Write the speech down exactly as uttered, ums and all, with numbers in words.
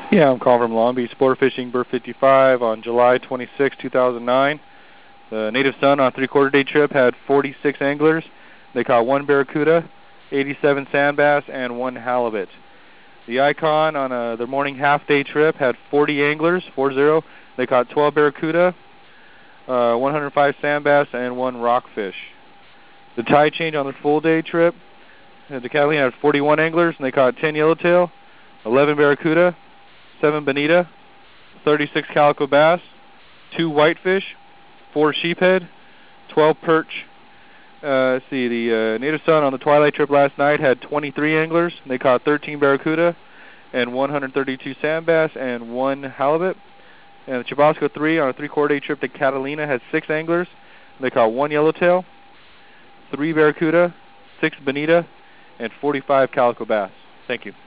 Yeah, I'm calling from Long Beach Sport Fishing, Berth fifty-five, on July twenty-sixth, two thousand nine. The Native Son on a three-quarter day trip had forty-six anglers. They caught one barracuda, eighty-seven sand bass, and one halibut. The Icon on a, their morning half-day trip had forty anglers, four zero. They caught twelve barracuda, uh, one hundred five sand bass, and one rockfish. The Tide Change on their full-day trip, uh, the Catalina had forty-one anglers, and they caught ten yellowtail, eleven barracuda, seven bonita, thirty-six calico bass, two whitefish, four sheephead, twelve perch. Uh, let's see, the uh, Native Son on the twilight trip last night had twenty-three anglers. They caught thirteen barracuda and one hundred thirty-two sand bass and one halibut. And the Chubasco three on a three-quarter day trip to Catalina had six anglers. They caught one yellowtail, three barracuda, six bonita, and forty-five calico bass. Thank you.